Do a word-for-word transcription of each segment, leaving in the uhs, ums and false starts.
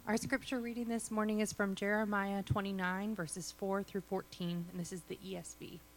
Our scripture reading this morning is from Jeremiah twenty-nine, verses four through fourteen, and this is the E S V.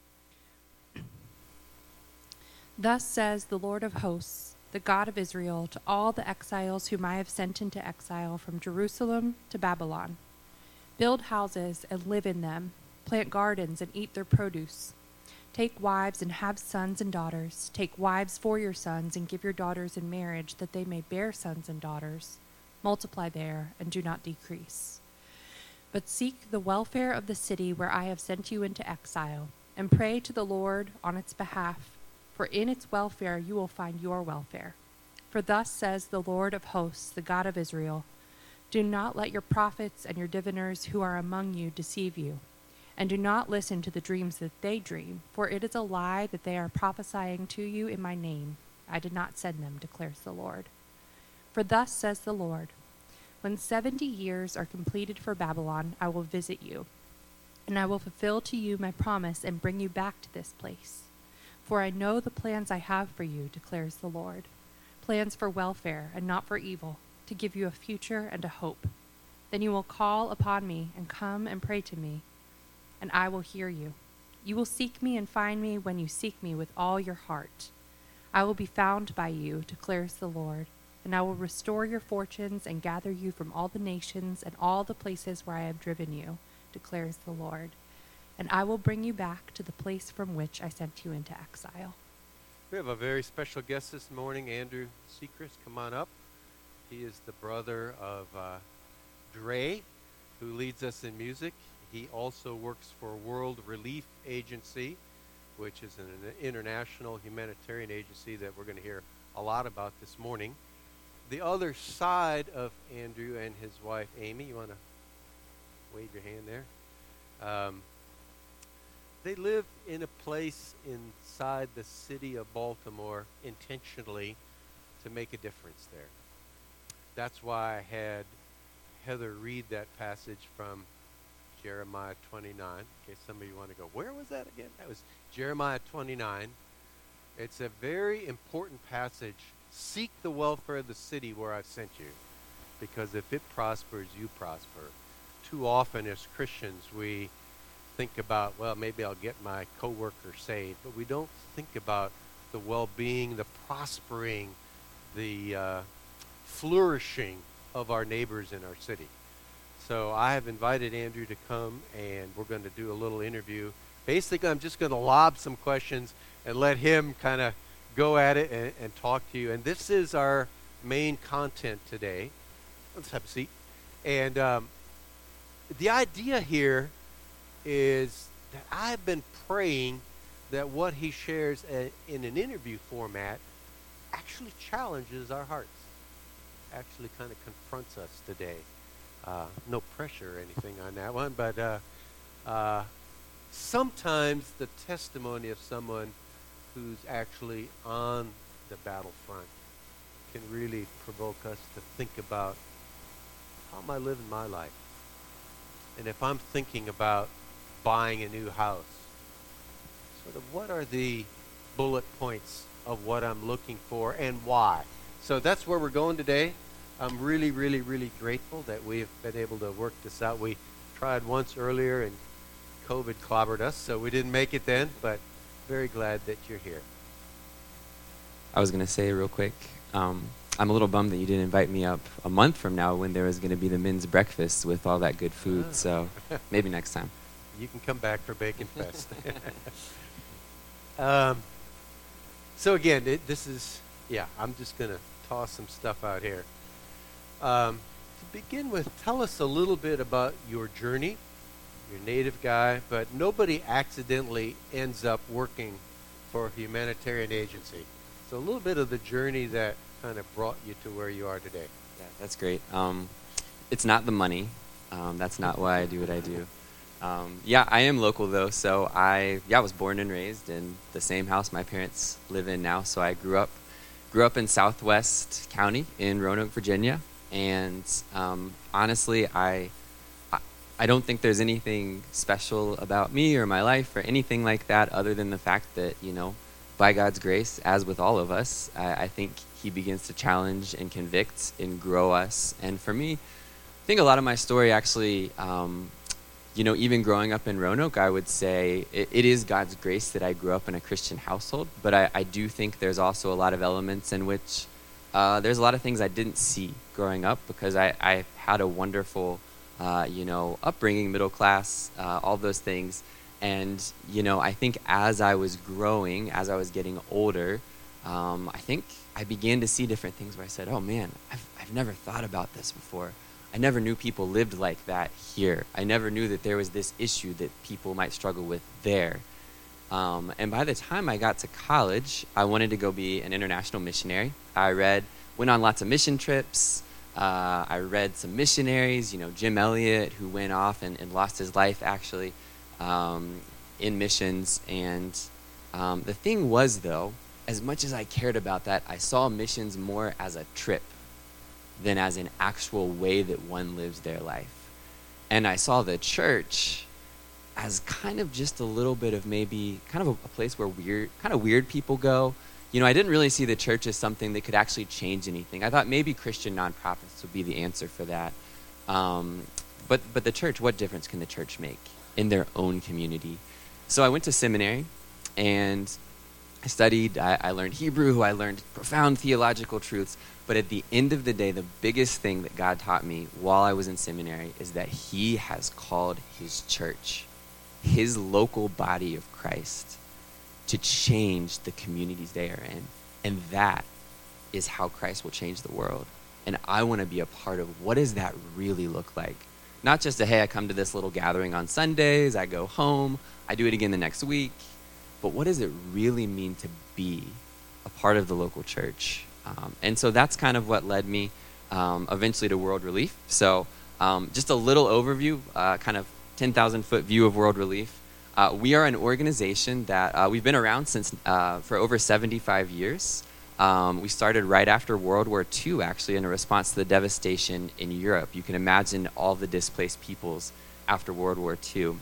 Thus says the Lord of hosts, the God of Israel, to all the exiles whom I have sent into exile from Jerusalem to Babylon. Build houses and live in them, plant gardens and eat their produce. Take wives and have sons and daughters. Take wives for your sons and give your daughters in marriage, that they may bear sons and daughters. Multiply there and do not decrease. But seek the welfare of the city where I have sent you into exile, and pray to the Lord on its behalf, for in its welfare you will find your welfare. For thus says the Lord of hosts, the God of Israel, do not let your prophets and your diviners who are among you deceive you, and do not listen to the dreams that they dream, for it is a lie that they are prophesying to you in my name. I did not send them, declares the Lord. For thus says the Lord, when seventy years are completed for Babylon, I will visit you, and I will fulfill to you my promise and bring you back to this place. For I know the plans I have for you, declares the Lord, plans for welfare and not for evil, to give you a future and a hope. Then you will call upon me and come and pray to me, and I will hear you. You will seek me and find me when you seek me with all your heart. I will be found by you, declares the Lord, and I will restore your fortunes and gather you from all the nations and all the places where I have driven you, declares the Lord. And I will bring you back to the place from which I sent you into exile. We have a very special guest this morning, Andrew Sechrist. Come on up. He is the brother of uh, Dre, who leads us in music. He also works for World Relief Agency, which is an international humanitarian agency that we're going to hear a lot about this morning. The other side of Andrew and his wife, Amy, you want to wave your hand there? Um, they live in a place inside the city of Baltimore intentionally to make a difference there. That's why I had Heather read that passage from Jeremiah twenty-nine. In case some of you want to go, where was that again? That was Jeremiah twenty-nine. It's a very important passage. Seek the welfare of the city where I've sent you, because if it prospers, you prosper. Too often as Christians, we think about, well, maybe I'll get my coworker saved, but we don't think about the well-being, the prospering, the uh, flourishing of our neighbors in our city. So I have invited Andrew to come, and we're going to do a little interview. Basically, I'm just going to lob some questions and let him kind of go at it and, and talk to you. And this is our main content today. Let's have a seat. And um, the idea here is that I've been praying that what he shares a, in an interview format actually challenges our hearts, actually kind of confronts us today. Uh, no pressure or anything on that one, but uh, uh, sometimes the testimony of someone who's actually on the battlefront can really provoke us to think about, how am I living my life? And if I'm thinking about buying a new house, sort of what are the bullet points of what I'm looking for and why? So that's where we're going today. I'm really, really, really grateful that we've been able to work this out. We tried once earlier and COVID clobbered us, so we didn't make it then, but very glad that you're here. I was going to say real quick, um, I'm a little bummed that you didn't invite me up a month from now when there was going to be the men's breakfast with all that good food, ah. So maybe next time. You can come back for Bacon Fest. um, so again, it, this is, yeah, I'm just going to toss some stuff out here. Um, to begin with, tell us a little bit about your journey. You're a native guy, but nobody accidentally ends up working for a humanitarian agency. So a little bit of the journey that kind of brought you to where you are today. Yeah, that's great. Um, it's not the money. Um, that's not why I do what I do. Um, yeah, I am local though, so I yeah was born and raised in the same house my parents live in now. So I grew up grew up in Southwest County in Roanoke, Virginia, and um, honestly, I. I don't think there's anything special about me or my life or anything like that other than the fact that, you know, by God's grace, as with all of us, I, I think he begins to challenge and convict and grow us. And for me, think a lot of my story actually, um, you know, even growing up in Roanoke, I would say it, it is God's grace that I grew up in a Christian household. But I, I do think there's also a lot of elements in which uh, there's a lot of things I didn't see growing up because I, I had a wonderful, uh, you know, upbringing, middle class, uh, all those things. And, you know, I think as I was growing, as I was getting older, um, I think I began to see different things where I said, oh man, I've, I've never thought about this before. I never knew people lived like that here. I never knew that there was this issue that people might struggle with there. Um, and by the time I got to college, I wanted to go be an international missionary. I read, went on lots of mission trips. Uh, I read some missionaries, you know, Jim Elliot, who went off and, and lost his life actually um, in missions. And um, the thing was, though, as much as I cared about that, I saw missions more as a trip than as an actual way that one lives their life. And I saw the church as kind of just a little bit of maybe kind of a, a place where weird, kind of weird people go. You know, I didn't really see the church as something that could actually change anything. I thought maybe Christian nonprofits would be the answer for that. Um, but but the church, what difference can the church make in their own community? So I went to seminary, and I studied, I, I learned Hebrew, I learned profound theological truths, but at the end of the day, the biggest thing that God taught me while I was in seminary is that he has called his church, his local body of Christ, to change the communities they are in. And that is how Christ will change the world. And I want to be a part of what does that really look like? Not just a, hey, I come to this little gathering on Sundays, I go home, I do it again the next week. But what does it really mean to be a part of the local church? Um, and so that's kind of what led me um, eventually to World Relief. So um, just a little overview, uh, kind of ten thousand foot view of World Relief. Uh, we are an organization that uh, we've been around since uh, for over seventy-five years. Um, we started right after World War Two, actually, in a response to the devastation in Europe. You can imagine all the displaced peoples after World War Two.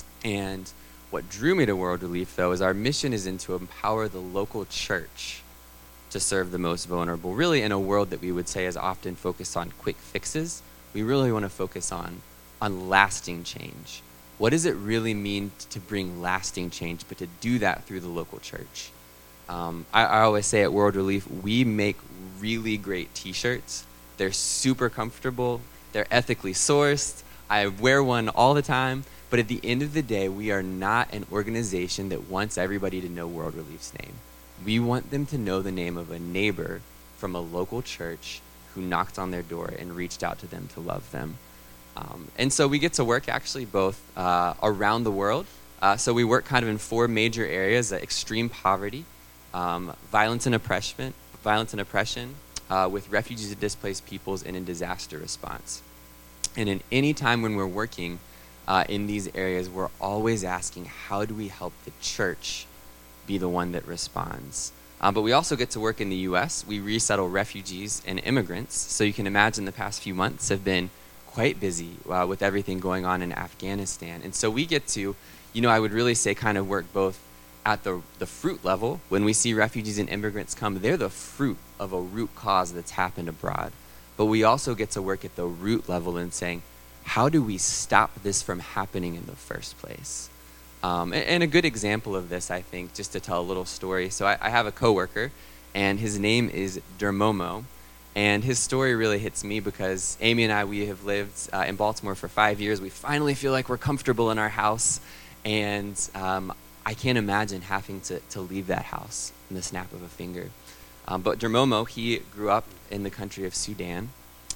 And what drew me to World Relief, though, is our mission is in to empower the local church to serve the most vulnerable. Really, in a world that we would say is often focused on quick fixes, we really want to focus on, on lasting change. What does it really mean to bring lasting change, but to do that through the local church? Um, I, I always say at World Relief, we make really great t-shirts. They're super comfortable. They're ethically sourced. I wear one all the time. But at the end of the day, we are not an organization that wants everybody to know World Relief's name. We want them to know the name of a neighbor from a local church who knocked on their door and reached out to them to love them. Um, and so we get to work actually both uh, around the world. Uh, so we work kind of in four major areas: uh, extreme poverty, um, violence and oppression, violence and oppression, uh, with refugees and displaced peoples, and in disaster response. And in any time when we're working Uh, in these areas, we're always asking, how do we help the church be the one that responds? Um, but we also get to work in the U S. We resettle refugees and immigrants. So you can imagine the past few months have been quite busy uh, with everything going on in Afghanistan. And so we get to, you know, I would really say kind of work both at the, the fruit level. When we see refugees and immigrants come, they're the fruit of a root cause that's happened abroad. But we also get to work at the root level in saying, how do we stop this from happening in the first place? Um, and, and a good example of this, I think, just to tell a little story. So I, I have a coworker, and his name is Dermomo. And his story really hits me because Amy and I, we have lived uh, in Baltimore for five years. We finally feel like we're comfortable in our house. And um, I can't imagine having to, to leave that house in the snap of a finger. Um, but Dermomo, he grew up in the country of Sudan,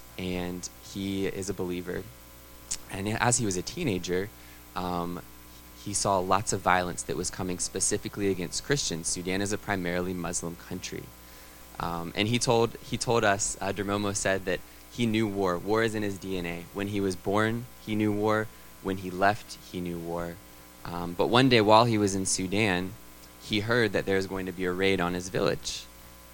and he is a believer. And as he was a teenager, um, he saw lots of violence that was coming specifically against Christians. Sudan is a primarily Muslim country. Um, and he told he told us, uh, Dermomo said that he knew war. War is in his D N A. When he was born, he knew war. When he left, he knew war. Um, but one day while he was in Sudan, he heard that there was going to be a raid on his village.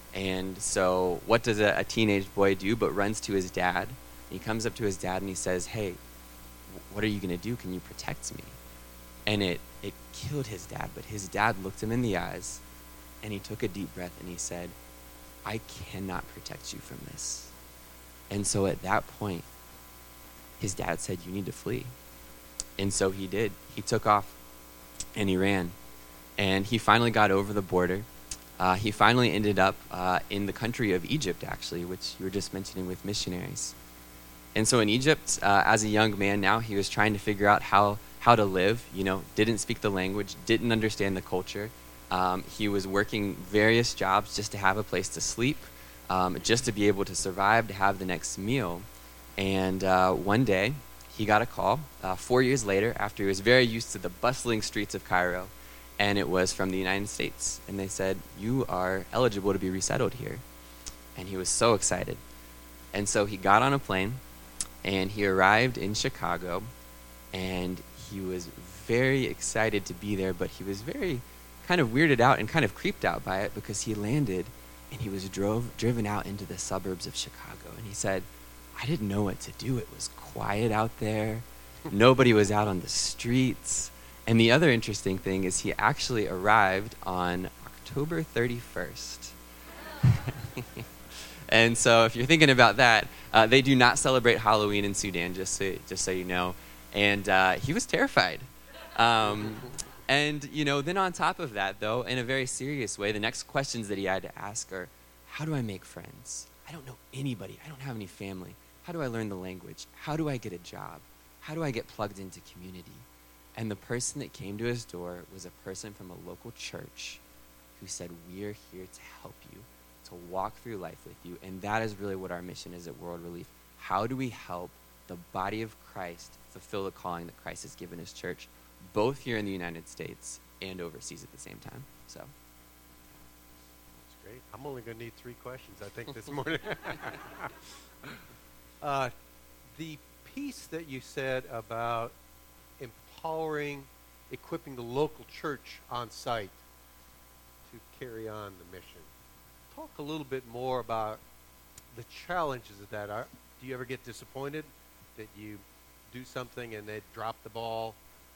And so what does a, a teenage boy do but runs to his dad? He comes up to his dad and he says, hey, what are you going to do? Can you protect me? And it, it killed his dad, but his dad looked him in the eyes, and he took a deep breath, and he said, I cannot protect you from this. And so at that point, his dad said, you need to flee. And so he did. He took off and he ran. And he finally got over the border. Uh, he finally ended up uh, in the country of Egypt, actually, which you were just mentioning with missionaries. And so in Egypt, uh, as a young man now, he was trying to figure out how, how to live, you know, didn't speak the language, didn't understand the culture. Um, he was working various jobs just to have a place to sleep, um, just to be able to survive, to have the next meal. And uh, one day, he got a call uh, four years later after he was very used to the bustling streets of Cairo, and it was from the United States. And they said, you are eligible to be resettled here. And he was so excited. And so he got on a plane, and he arrived in Chicago, and he was very excited to be there, but he was very kind of weirded out and kind of creeped out by it because he landed and he was drove driven out into the suburbs of Chicago. And he said, I didn't know what to do. It was quiet out there. Nobody was out on the streets. And the other interesting thing is he actually arrived on October thirty-first. And so if you're thinking about that, uh, they do not celebrate Halloween in Sudan, just so, just so you know. And uh, he was terrified. Um, and, you know, then on top of that, though, in a very serious way, the next questions that he had to ask are, how do I make friends? I don't know anybody. I don't have any family. How do I learn the language? How do I get a job? How do I get plugged into community? And the person that came to his door was a person from a local church who said, we're here to help you, to walk through life with you. And that is really what our mission is at World Relief. How do we help the body of Christ fulfill the calling that Christ has given his church, both here in the United States and overseas at the same time? So, That's great. I'm only going to need three questions, I think, this morning. uh, the piece that you said about empowering, equipping the local church on site to carry on the mission. Talk a little bit more about the challenges of that. Are, do you ever get disappointed that you do something and they drop the ball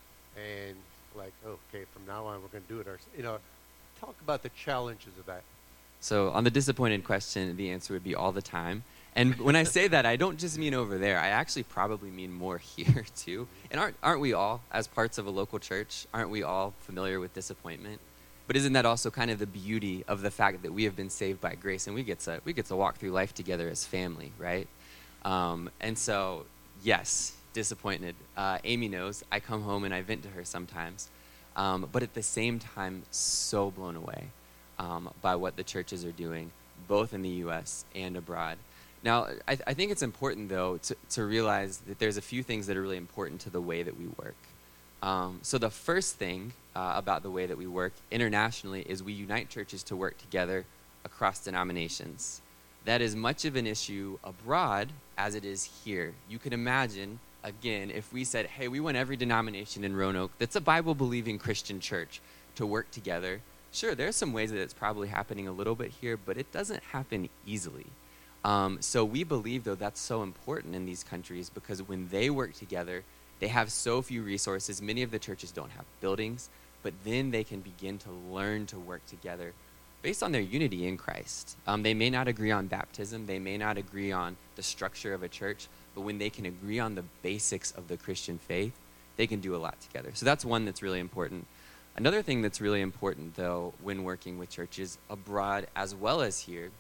and like, oh, okay, from now on we're going to do it ourselves? You know, talk about the challenges of that. So on the disappointed question, the answer would be all the time. And when I say that, I don't just mean over there. I actually probably mean more here, too. And aren't, aren't we all, as parts of a local church, aren't we all familiar with disappointment? But isn't that also kind of the beauty of the fact that we have been saved by grace and we get to, we get to walk through life together as family, right? Um, and so, yes, disappointed. Uh, Amy knows. I come home and I vent to her sometimes. Um, but at the same time, so blown away um, by what the churches are doing, both in the U S and abroad. Now, I, th- I think it's important, though, to, to realize that there's a few things that are really important to the way that we work. Um, so the first thing uh, about the way that we work internationally is we unite churches to work together across denominations. That is much of an issue abroad as it is here. You can imagine, again, if we said, hey, we want every denomination in Roanoke that's a Bible-believing Christian church to work together. Sure, there's some ways that it's probably happening a little bit here, but it doesn't happen easily. Um, so we believe, though, that's so important in these countries because when they work together, they have so few resources. Many of the churches don't have buildings, but then they can begin to learn to work together based on their unity in Christ. Um, they may not agree on baptism. They may not agree on the structure of a church, but when they can agree on the basics of the Christian faith, they can do a lot together. So that's one that's really important. Another thing that's really important, though, when working with churches abroad as well as here,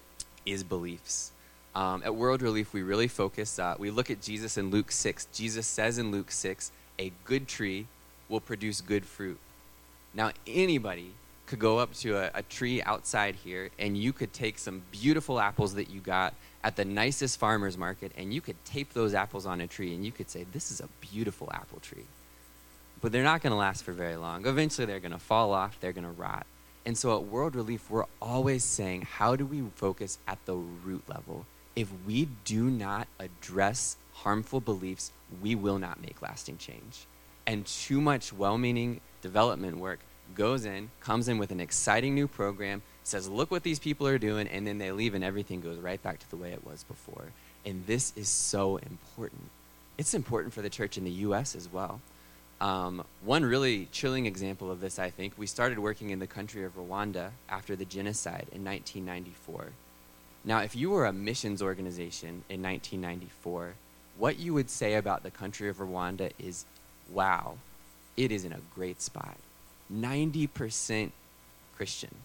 is beliefs. Um, at World Relief, we really focus, uh, we look at Jesus in Luke six. Jesus says in Luke six, a good tree will produce good fruit. Now, anybody could go up to a, a tree outside here, and you could take some beautiful apples that you got at the nicest farmer's market, and you could tape those apples on a tree, and you could say, this is a beautiful apple tree. But they're not going to last for very long. Eventually, they're going to fall off. They're going to rot. And so at World Relief, we're always saying, how do we focus at the root level? If we do not address harmful beliefs, we will not make lasting change. And too much well-meaning development work goes in, comes in with an exciting new program, says, look what these people are doing, and then they leave and everything goes right back to the way it was before. And this is so important. It's important for the church in the U S as well. Um, one really chilling example of this, I think, we started working in the country of Rwanda after the genocide in nineteen ninety-four. Now, if you were a missions organization in nineteen ninety-four, what you would say about the country of Rwanda is, wow, it is in a great spot. ninety percent Christian.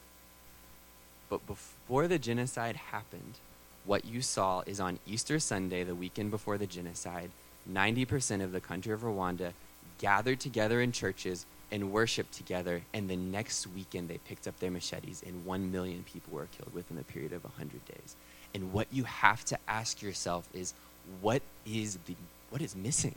But before the genocide happened, what you saw is on Easter Sunday, the weekend before the genocide, ninety percent of the country of Rwanda gathered together in churches and worshiped together, and the next weekend they picked up their machetes, and one million people were killed within a period of one hundred days. And what you have to ask yourself is, what is the what is missing?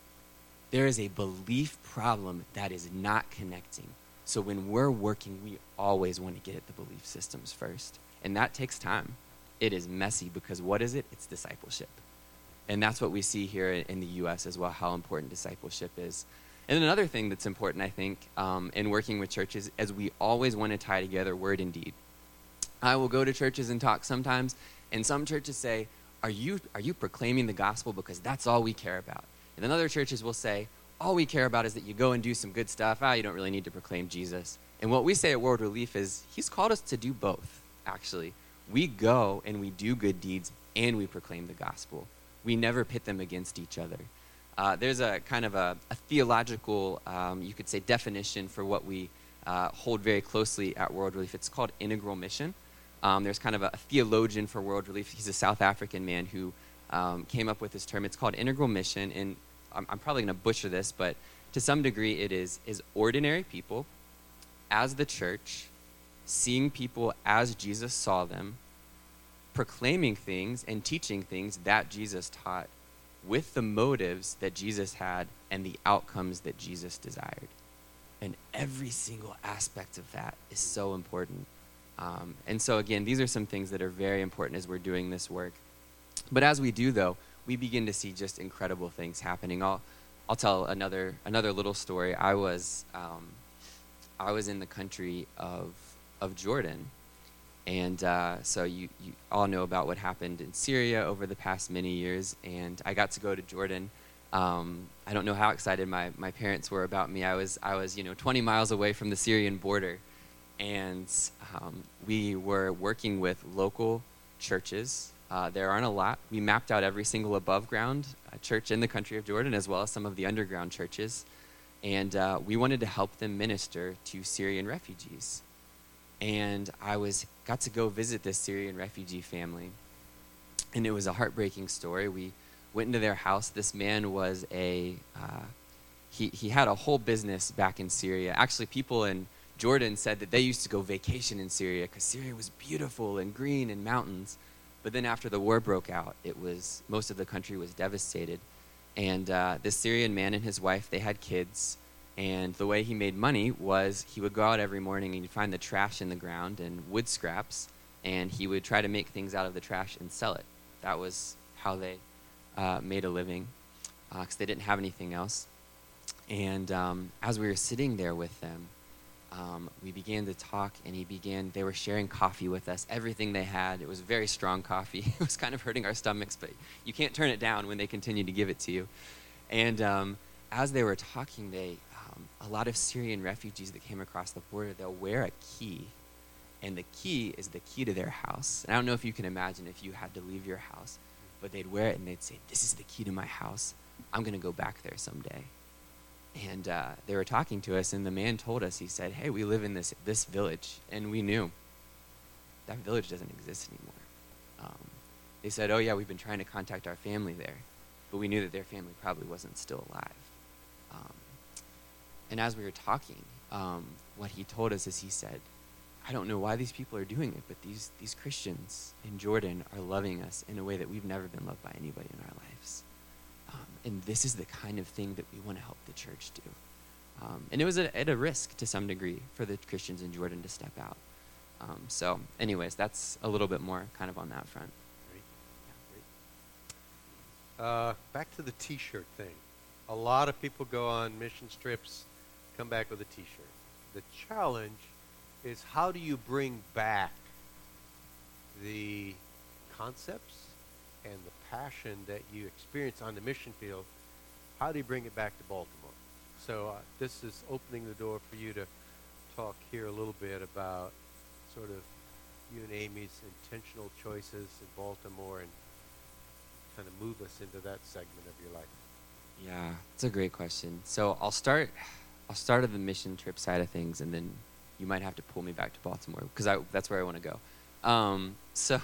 There is a belief problem that is not connecting. So when we're working, we always want to get at the belief systems first. And that takes time. It is messy because what is it? It's discipleship. And that's what we see here in the U S as well, how important discipleship is. And another thing that's important, I think, um, in working with churches is we always want to tie together word and deed. I will go to churches and talk sometimes, and some churches say, are you, are you proclaiming the gospel because that's all we care about? And then other churches will say, all we care about is that you go and do some good stuff. Ah, you don't really need to proclaim Jesus. And what we say at World Relief is he's called us to do both, actually. We go and we do good deeds and we proclaim the gospel. We never pit them against each other. Uh, there's a kind of a, a theological, um, you could say, definition for what we uh, hold very closely at World Relief. It's called integral mission. Um, there's kind of a, a theologian for World Relief. He's a South African man who um, came up with this term. It's called integral mission, and I'm, I'm probably going to butcher this, but to some degree it is, is ordinary people as the church, seeing people as Jesus saw them, proclaiming things and teaching things that Jesus taught, with the motives that Jesus had and the outcomes that Jesus desired. And every single aspect of that is so important. Um, and so again, these are some things that are very important as we're doing this work. But as we do, though, we begin to see just incredible things happening. I'll, I'll tell another another little story. I was um, I was in the country of of Jordan. And uh, so you, you all know about what happened in Syria over the past many years, and I got to go to Jordan. Um, I don't know how excited my, my parents were about me. I was, I was, you know, twenty miles away from the Syrian border, and um, we were working with local churches. Uh, there aren't a lot. We mapped out every single above ground uh, church in the country of Jordan, as well as some of the underground churches, and uh, we wanted to help them minister to Syrian refugees. And I was got to go visit this Syrian refugee family, and it was a heartbreaking story. We went into their house. This man was a uh, he he had a whole business back in Syria. Actually, people in Jordan said that they used to go vacation in Syria because Syria was beautiful and green and mountains. But then after the war broke out, it was most of the country was devastated. And uh, this Syrian man and his wife, they had kids. And the way he made money was he would go out every morning and he'd find the trash in the ground and wood scraps, and he would try to make things out of the trash and sell it. That was how they uh, made a living, because uh, they didn't have anything else. And um, as we were sitting there with them, um, we began to talk, and he began, they were sharing coffee with us, everything they had. It was very strong coffee. It was kind of hurting our stomachs, but you can't turn it down when they continue to give it to you. And um, as they were talking, they a lot of Syrian refugees that came across the border, they'll wear a key, and the key is the key to their house. And I don't know if you can imagine if you had to leave your house, but they'd wear it and they'd say, this is the key to my house. I'm going to go back there someday. And uh, they were talking to us, and the man told us, he said, hey, we live in this, this village, and we knew that village doesn't exist anymore. Um, they said, oh yeah, we've been trying to contact our family there, but we knew that their family probably wasn't still alive. Um, And as we were talking, um, what he told us is he said, I don't know why these people are doing it, but these, these Christians in Jordan are loving us in a way that we've never been loved by anybody in our lives. Um, and this is the kind of thing that we want to help the church do. Um, and it was a, at a risk to some degree for the Christians in Jordan to step out. Um, so anyways, that's a little bit more kind of on that front. Great. Yeah, great. Uh, back to the T-shirt thing. A lot of people go on mission trips, come back with a T-shirt. The challenge is, how do you bring back the concepts and the passion that you experience on the mission field? How do you bring it back to Baltimore? So uh, this is opening the door for you to talk here a little bit about sort of you and Amy's intentional choices in Baltimore and kind of move us into that segment of your life? Yeah, it's a great question. So I'll start. I'll start at the mission trip side of things, and then you might have to pull me back to Baltimore because I that's where I want to go. Um, so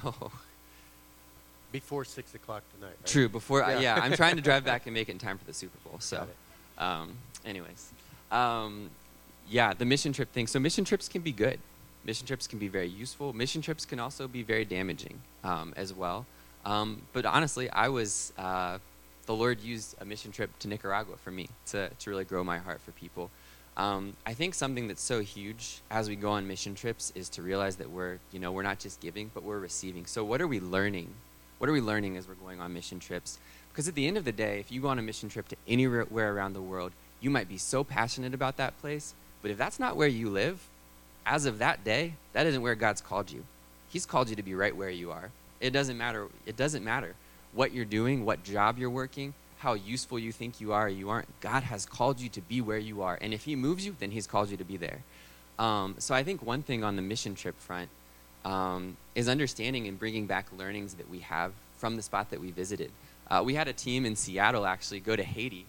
Before six o'clock tonight, right? true. Before Yeah. I, yeah, I'm trying to drive back and make it in time for the Super Bowl. So, Got it. um, anyways, um, yeah, the mission trip thing. So mission trips can be good. Mission trips can be very useful. Mission trips can also be very damaging um, as well. Um, but honestly, I was. Uh, The Lord used a mission trip to Nicaragua for me to, to really grow my heart for people. Um, I think something that's so huge as we go on mission trips is to realize that we're, you know, we're not just giving, but we're receiving. So what are we learning? What are we learning as we're going on mission trips? Because at the end of the day, if you go on a mission trip to anywhere around the world, you might be so passionate about that place, but if that's not where you live, as of that day, that isn't where God's called you. He's called you to be right where you are. It doesn't matter. It doesn't matter what you're doing, what job you're working, how useful you think you are or you aren't. God has called you to be where you are. And if he moves you, then he's called you to be there. Um, so I think one thing on the mission trip front um, is understanding and bringing back learnings that we have from the spot that we visited. Uh, we had a team in Seattle actually go to Haiti,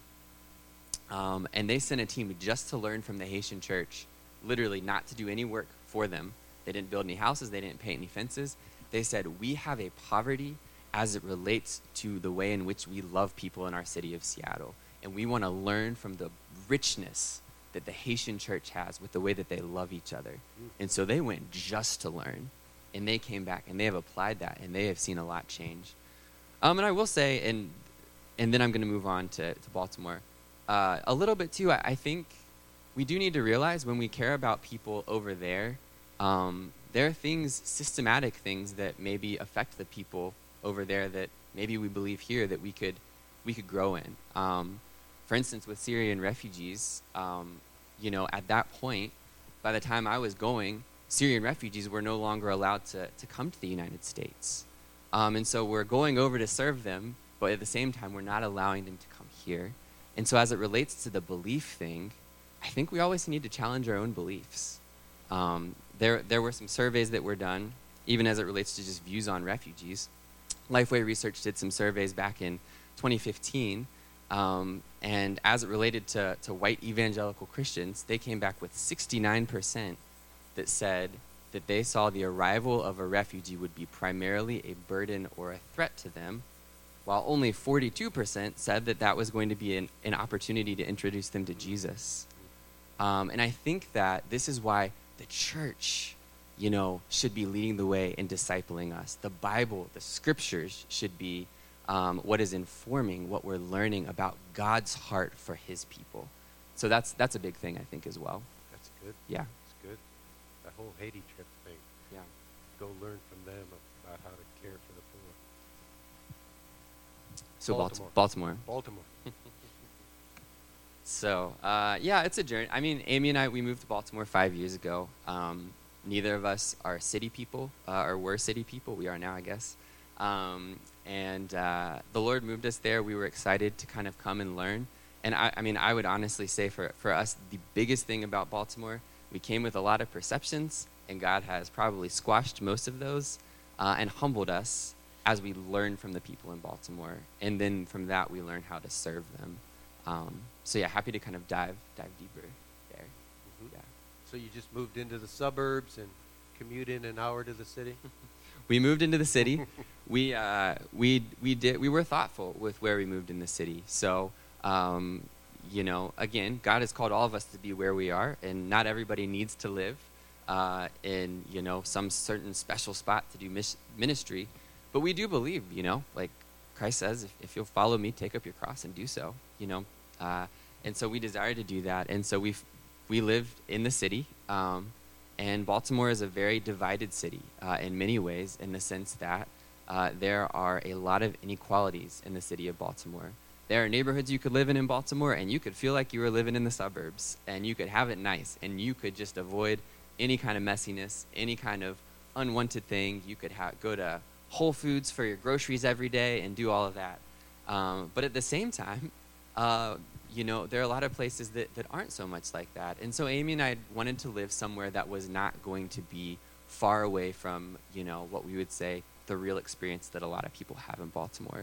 um, and they sent a team just to learn from the Haitian church, literally not to do any work for them. They didn't build any houses. They didn't paint any fences. They said, we have a poverty as it relates to the way in which we love people in our city of Seattle. And we want to learn from the richness that the Haitian church has with the way that they love each other. And so they went just to learn, and they came back, and they have applied that, and they have seen a lot change. Um, and I will say, and and then I'm going to move on to, to Baltimore, uh, a little bit too, I, I think we do need to realize when we care about people over there, um, there are things, systematic things that maybe affect the people over there that maybe we believe here that we could we could grow in. Um, for instance, with Syrian refugees, um, you know, at that point, by the time I was going, Syrian refugees were no longer allowed to, to come to the United States. Um, and so we're going over to serve them, but at the same time, we're not allowing them to come here. And so as it relates to the belief thing, I think we always need to challenge our own beliefs. Um, there, there were some surveys that were done, even as it relates to just views on refugees. Lifeway Research did some surveys back in twenty fifteen, um, and as it related to, to white evangelical Christians, they came back with sixty-nine percent that said that they saw the arrival of a refugee would be primarily a burden or a threat to them, while only forty-two percent said that that was going to be an, an opportunity to introduce them to Jesus. Um, and I think that this is why the church, you know, should be leading the way in discipling us. The Bible, the scriptures should be um, what is informing what we're learning about God's heart for his people. So that's that's a big thing, I think, as well. That's good. Yeah. That's good. That whole Haiti trip thing. Yeah. Go learn from them about how to care for the poor. So Baltimore. Baltimore. Baltimore. So, uh, yeah, it's a journey. I mean, Amy and I, we moved to Baltimore five years ago. Um, neither of us are city people, uh, or were city people. We are now, I guess. Um, and uh, the Lord moved us there. We were excited to kind of come and learn. And I, I mean, I would honestly say for, for us, the biggest thing about Baltimore, we came with a lot of perceptions, and God has probably squashed most of those uh, and humbled us as we learn from the people in Baltimore. And then from that, we learn how to serve them. Um, so yeah, happy to kind of dive dive deeper there. Mhm. Yeah. So you just moved into the suburbs and commute in an hour to the city? We moved into the city. we uh, we we did we were thoughtful with where we moved in the city. So um, you know, again, God has called all of us to be where we are, and not everybody needs to live uh, in you know some certain special spot to do mis- ministry. But we do believe, you know, like Christ says, if, if you'll follow me, take up your cross and do so. You know, uh, and so we desire to do that. And so we we lived in the city. Um, And Baltimore is a very divided city uh, in many ways, in the sense that uh, there are a lot of inequalities in the city of Baltimore. There are neighborhoods you could live in in Baltimore, and you could feel like you were living in the suburbs, and you could have it nice, and you could just avoid any kind of messiness, any kind of unwanted thing. You could ha- go to Whole Foods for your groceries every day and do all of that. Um, but at the same time, uh, you know, there are a lot of places that, that aren't so much like that. And so Amy and I wanted to live somewhere that was not going to be far away from, you know, what we would say the real experience that a lot of people have in Baltimore.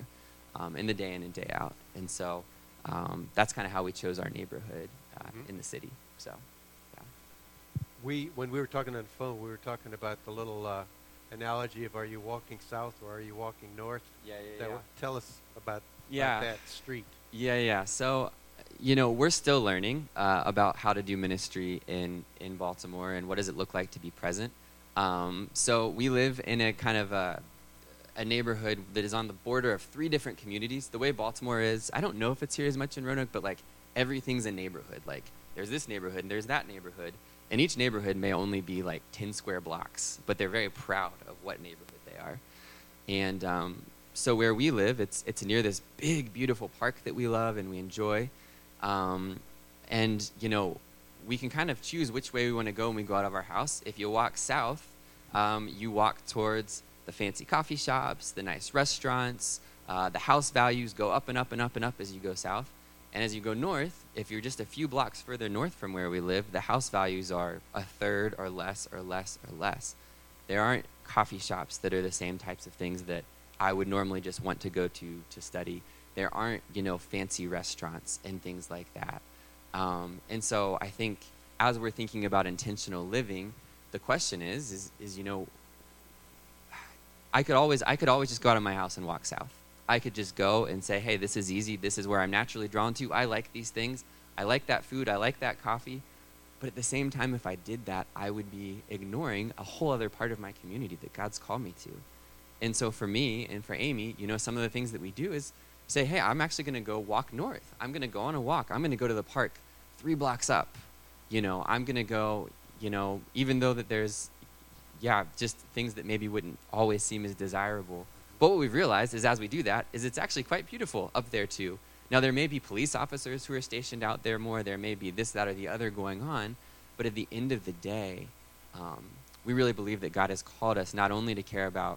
um, in the day in and day out. And so um, that's kind of how we chose our neighborhood uh, Mhm. in the city. So, yeah. We, when we were talking on the phone, we were talking about the little uh, analogy of are you walking south or are you walking north? Yeah, yeah, That yeah. would tell us about, Yeah. about that street. Yeah, yeah. So, you know, we're still learning uh, about how to do ministry in, in Baltimore and what does it look like to be present. Um, so we live in a kind of a, a neighborhood that is on the border of three different communities. The way Baltimore is, I don't know if it's here as much in Roanoke, but like everything's a neighborhood. Like there's this neighborhood and there's that neighborhood. And each neighborhood may only be like ten square blocks, but they're very proud of what neighborhood they are. And um, so where we live, it's it's near this big, beautiful park that we love and we enjoy. Um, and, you know, we can kind of choose which way we want to go when we go out of our house. If you walk south, um, you walk towards the fancy coffee shops, the nice restaurants. Uh, the house values go up and up and up and up as you go south. And as you go north, if you're just a few blocks further north from where we live, the house values are a third or less or less or less. There aren't coffee shops that are the same types of things that I would normally just want to go to to study. There aren't, you know, fancy restaurants and things like that. Um, and so I think as we're thinking about intentional living, the question is, is, is, you know, I could always, I could always just go out of my house and walk south. I could just go and say, hey, this is easy. This is where I'm naturally drawn to. I like these things. I like that food. I like that coffee. But at the same time, if I did that, I would be ignoring a whole other part of my community that God's called me to. And so for me and for Amy, you know, some of the things that we do is say, hey, I'm actually going to go walk north. I'm going to go on a walk. I'm going to go to the park three blocks up. You know, I'm going to go, you know, even though that there's, yeah, just things that maybe wouldn't always seem as desirable. But what we've realized is as we do that is it's actually quite beautiful up there too. Now there may be police officers who are stationed out there more. There may be this, that, or the other going on. But at the end of the day, um, we really believe that God has called us not only to care about,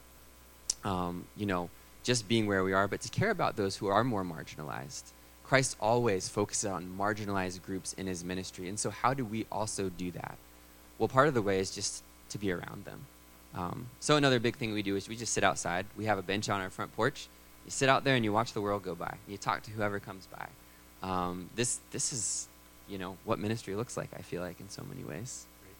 um, you know, just being where we are, but to care about those who are more marginalized. Christ always focuses on marginalized groups in his ministry. And so how do we also do that? Well, part of the way is just to be around them. Um, so another big thing we do is we just sit outside. We have a bench on our front porch. You sit out there and you watch the world go by. You talk to whoever comes by. Um, this this is, you know, what ministry looks like, I feel like, in so many ways. Great.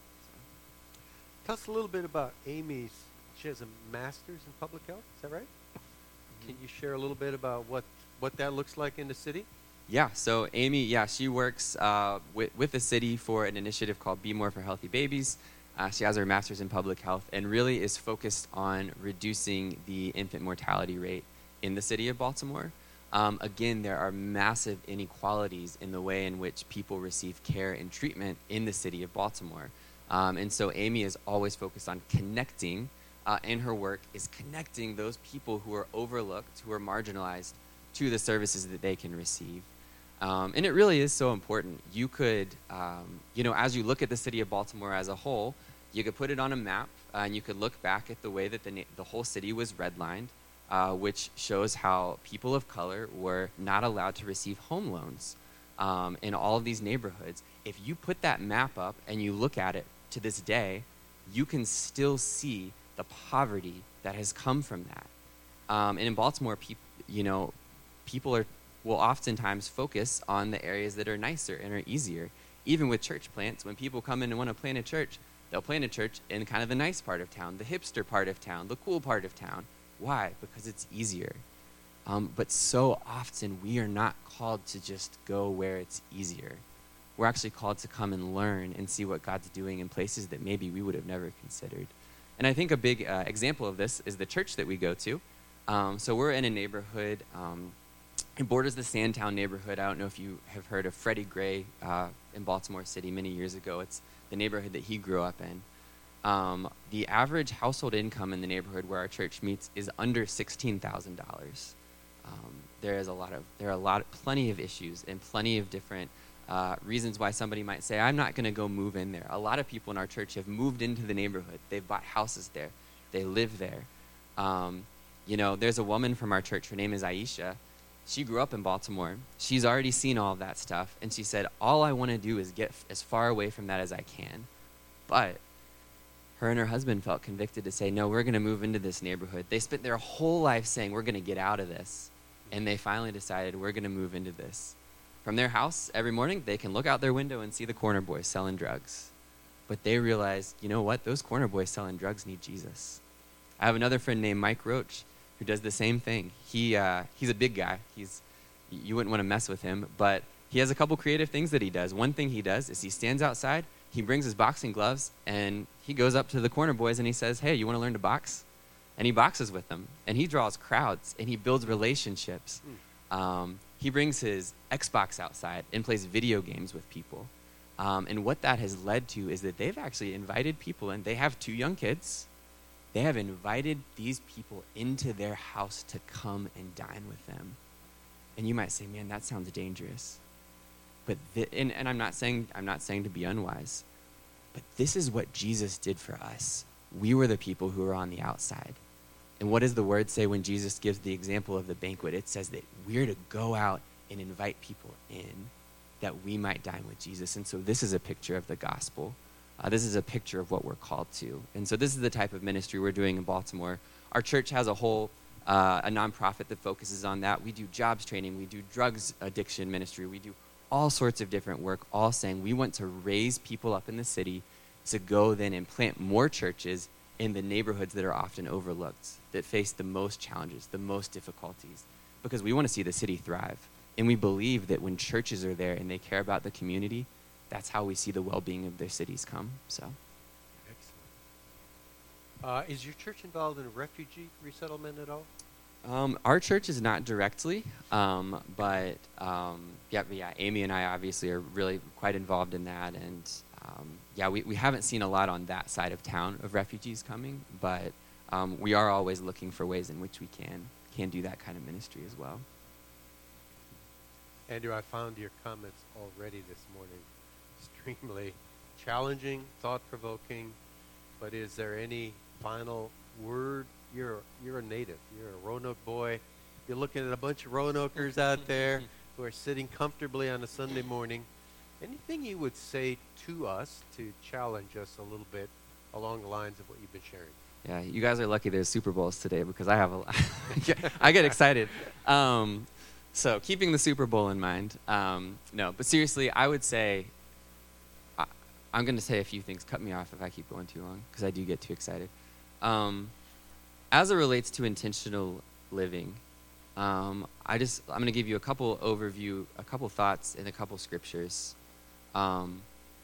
Tell us a little bit about Amy's. She has a master's in public health. Is that right? Mm-hmm. Can you share a little bit about what, what that looks like in the city? Yeah, so Amy, yeah, she works uh, with, with the city for an initiative called Be More for Healthy Babies. Uh, she has her master's in public health and really is focused on reducing the infant mortality rate in the city of Baltimore. Um, again, there are massive inequalities in the way in which people receive care and treatment in the city of Baltimore. Um, and so Amy is always focused on connecting, uh, in her work, is connecting those people who are overlooked, who are marginalized, to the services that they can receive. Um, and it really is so important. You could, um, you know, as you look at the city of Baltimore as a whole, you could put it on a map, uh, and you could look back at the way that the, na- the whole city was redlined, uh, which shows how people of color were not allowed to receive home loans um, in all of these neighborhoods. If you put that map up and you look at it to this day, you can still see the poverty that has come from that. Um, and in Baltimore, peop- you know, people are will oftentimes focus on the areas that are nicer and are easier. Even with church plants, when people come in and want to plant a church, they'll plant a church in kind of the nice part of town, the hipster part of town, the cool part of town. Why? Because it's easier. Um, but so often we are not called to just go where it's easier. We're actually called to come and learn and see what God's doing in places that maybe we would have never considered. And I think a big uh, example of this is the church that we go to. Um, so we're in a neighborhood, um, it borders the Sandtown neighborhood. I don't know if you have heard of Freddie Gray uh, in Baltimore City many years ago. It's the neighborhood that he grew up in. Um, the average household income in the neighborhood where our church meets is under sixteen thousand dollars. Um, there is a lot of, there are a lot, plenty of issues and plenty of different uh, reasons why somebody might say, I'm not going to go move in there. A lot of people in our church have moved into the neighborhood. They've bought houses there. They live there. Um, you know, there's a woman from our church. Her name is Aisha. She grew up in Baltimore. She's already seen all of that stuff. And she said, all I want to do is get f- as far away from that as I can. But her and her husband felt convicted to say, no, we're going to move into this neighborhood. They spent their whole life saying, we're going to get out of this. and they finally decided, we're going to move into this. From their house, every morning, they can look out their window and see the corner boys selling drugs. But they realized, you know what? Those corner boys selling drugs need Jesus. I have another friend named Mike Roach who does the same thing. He uh, he's a big guy. He's you wouldn't want to mess with him, but he has a couple creative things that he does. One thing he does is he stands outside, he brings his boxing gloves, and he goes up to the corner boys and he says, hey, you want to learn to box? And he boxes with them, and he draws crowds, and he builds relationships. Mm. Um, he brings his Xbox outside and plays video games with people. Um, and what that has led to is that they've actually invited people, and they have two young kids. They have invited these people into their house to come and dine with them. And you might say, man, that sounds dangerous. But th- and, and I'm not saying I'm not saying to be unwise, but this is what Jesus did for us. We were the people who were on the outside. And what does the word say when Jesus gives the example of the banquet? It says that we're to go out and invite people in that we might dine with Jesus. And so this is a picture of the gospel. Uh, this is a picture of what we're called to. And so this is the type of ministry we're doing in Baltimore. Our church has a whole Uh, a nonprofit that focuses on that. We do jobs training. We do drugs addiction ministry. We do all sorts of different work, all saying we want to raise people up in the city to go then and plant more churches in the neighborhoods that are often overlooked, that face the most challenges, the most difficulties, because we want to see the city thrive. And we believe that when churches are there and they care about the community, that's how we see the well-being of their cities come. So. Uh, is your church involved in refugee resettlement at all? Um, our church is not directly, um, but um, yeah, but yeah, Amy and I obviously are really quite involved in that, and um, yeah, we, we haven't seen a lot on that side of town of refugees coming, but um, we are always looking for ways in which we can can do that kind of ministry as well. Andrew, I found your comments already this morning extremely challenging, thought-provoking, but is there any final word? You're you're a native. You're a Roanoke boy. You're looking at a bunch of Roanokers out there who are sitting comfortably on a Sunday morning. Anything you would say to us to challenge us a little bit along the lines of what you've been sharing? Yeah, you guys are lucky there's Super Bowls today, because I have a lot. I get excited. Um, so keeping the Super Bowl in mind, um, no, but seriously, I would say, I, I'm going to say a few things. Cut me off if I keep going too long, because I do get too excited. Um, as it relates to intentional living, um, I just, I'm going to give you a couple overview, a couple thoughts and a couple scriptures. Um,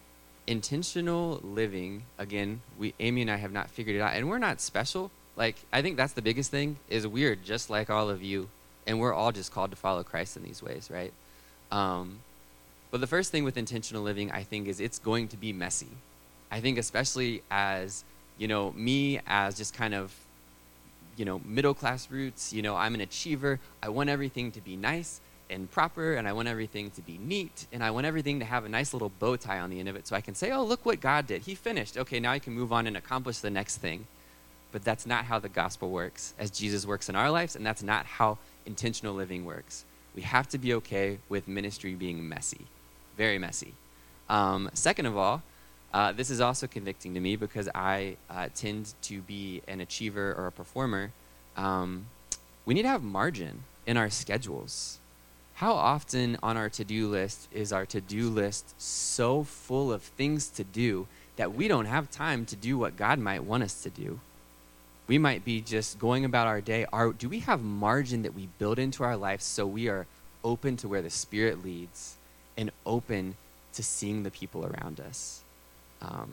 intentional living, again, we, Amy and I have not figured it out, and we're not special. Like, I think that's the biggest thing, is we're just like all of you, and we're all just called to follow Christ in these ways, right? Um, but the first thing with intentional living, I think, is it's going to be messy. I think especially as, you know, me as just kind of, you know, middle-class roots, you know, I'm an achiever. I want everything to be nice and proper, and I want everything to be neat, and I want everything to have a nice little bow tie on the end of it so I can say, oh, look what God did. He finished. Okay, now I can move on and accomplish the next thing. But that's not how the gospel works, as Jesus works in our lives, and that's not how intentional living works. We have to be okay with ministry being messy, very messy. Um, second of all, uh, this is also convicting to me because I uh, tend to be an achiever or a performer. Um, we need to have margin in our schedules. How often on our to-do list is our to-do list so full of things to do that we don't have time to do what God might want us to do? We might be just going about our day. Are, do we have margin that we build into our life so we are open to where the Spirit leads and open to seeing the people around us? Um,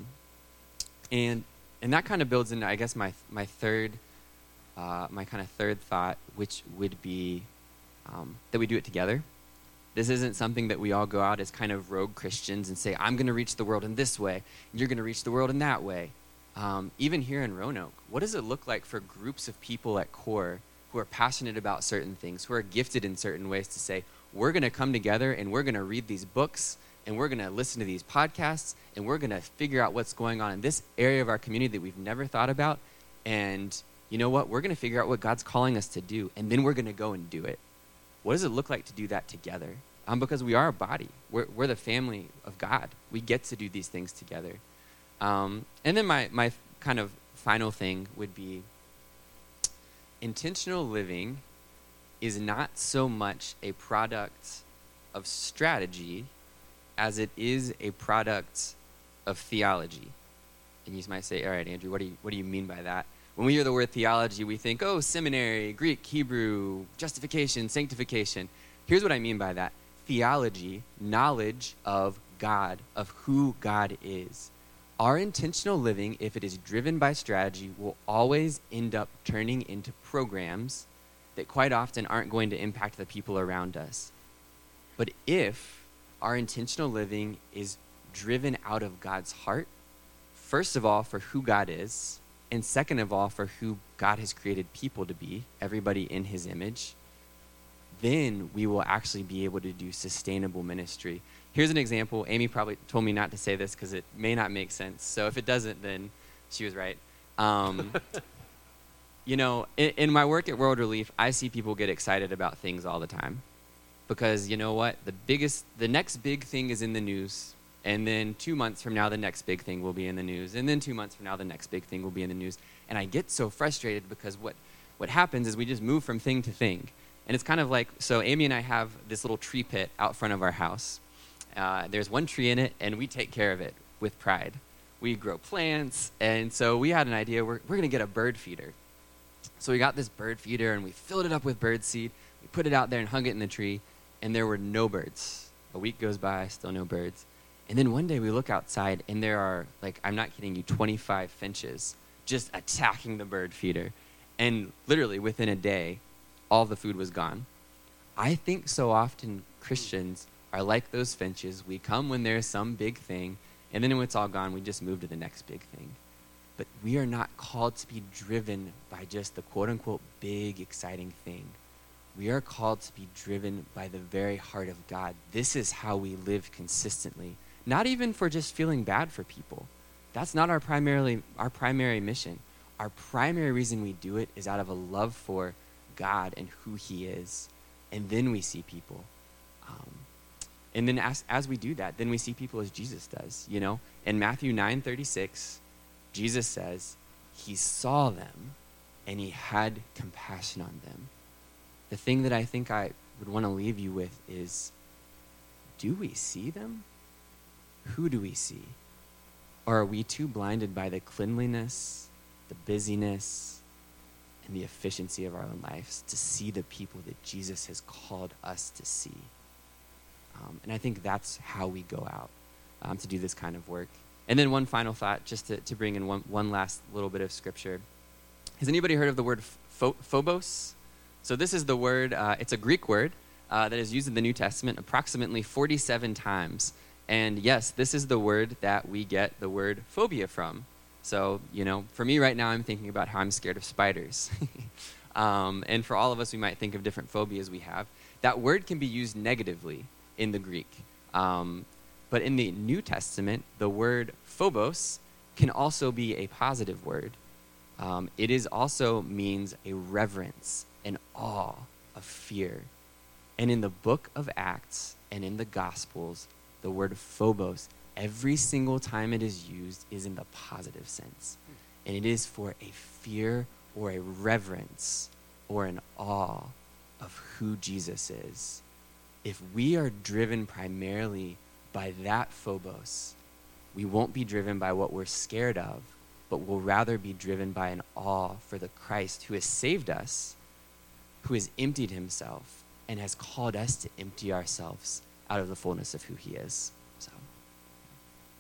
and and that kind of builds into, I guess, my my third, uh, my kind of third thought, which would be um, that we do it together. This isn't something that we all go out as kind of rogue Christians and say, I'm going to reach the world in this way, and you're going to reach the world in that way. Um, even here in Roanoke, what does it look like for groups of people at Core who are passionate about certain things, who are gifted in certain ways to say, we're going to come together and we're going to read these books and we're going to listen to these podcasts and we're going to figure out what's going on in this area of our community that we've never thought about. And you know what? We're going to figure out what God's calling us to do, and then we're going to go and do it. What does it look like to do that together? Um, because we are a body. We're, we're the family of God. We get to do these things together. Um, and then my, my kind of final thing would be intentional living is not so much a product of strategy as it is a product of theology. And you might say, all right, Andrew, what do you, what do you mean by that? When we hear the word theology, we think, oh, seminary, Greek, Hebrew, justification, sanctification. Here's what I mean by that. Theology, knowledge of God, of who God is. Our intentional living, if it is driven by strategy, will always end up turning into programs that quite often aren't going to impact the people around us. But if our intentional living is driven out of God's heart, first of all, for who God is, and second of all, for who God has created people to be, everybody in his image, then we will actually be able to do sustainable ministry. Here's an example. Amy probably told me not to say this because it may not make sense. So if it doesn't, then she was right. Um, you know, in, in my work at World Relief, I see people get excited about things all the time. Because you know what? The biggest, the next big thing is in the news. And then two months from now, the next big thing will be in the news. And then two months from now, the next big thing will be in the news. And I get so frustrated because what, what happens is we just move from thing to thing. And it's kind of like, so Amy and I have this little tree pit out front of our house. Uh, there's one tree in it, and we take care of it with pride. We grow plants, and so we had an idea. We're, we're going to get a bird feeder. So we got this bird feeder, and we filled it up with bird seed. We put it out there and hung it in the tree, and there were no birds. A week goes by, still no birds. And then one day we look outside, and there are, like, I'm not kidding you, twenty-five finches just attacking the bird feeder. And literally within a day, all the food was gone. I think so often Christians are like those finches. We come when there's some big thing, and then when it's all gone, we just move to the next big thing. But we are not called to be driven by just the quote-unquote big, exciting thing. We are called to be driven by the very heart of God. This is how we live consistently. Not even for just feeling bad for people. That's not our primarily our primary mission. Our primary reason we do it is out of a love for God and who he is. And then we see people. Um, and then as, as we do that, then we see people as Jesus does, you know? In Matthew nine thirty-six, Jesus says, he saw them and he had compassion on them. The thing that I think I would want to leave you with is, do we see them? Who do we see? Or are we too blinded by the cleanliness, the busyness, and the efficiency of our own lives to see the people that Jesus has called us to see? Um, and I think that's how we go out um, to do this kind of work. And then one final thought, just to, to bring in one, one last little bit of scripture. Has anybody heard of the word pho- phobos? So this is the word, uh, it's a Greek word uh, that is used in the New Testament approximately forty-seven times. And yes, this is the word that we get the word phobia from. So, you know, for me right now, I'm thinking about how I'm scared of spiders. um, and for all of us, we might think of different phobias we have. That word can be used negatively in the Greek. Um, but in the New Testament, the word phobos can also be a positive word. Um, it is also means a reverence, an awe, a fear. And in the book of Acts and in the Gospels, the word phobos, every single time it is used, is in the positive sense. And it is for a fear or a reverence or an awe of who Jesus is. If we are driven primarily by that phobos, we won't be driven by what we're scared of, but will rather be driven by an awe for the Christ who has saved us, who has emptied himself, and has called us to empty ourselves out of the fullness of who he is.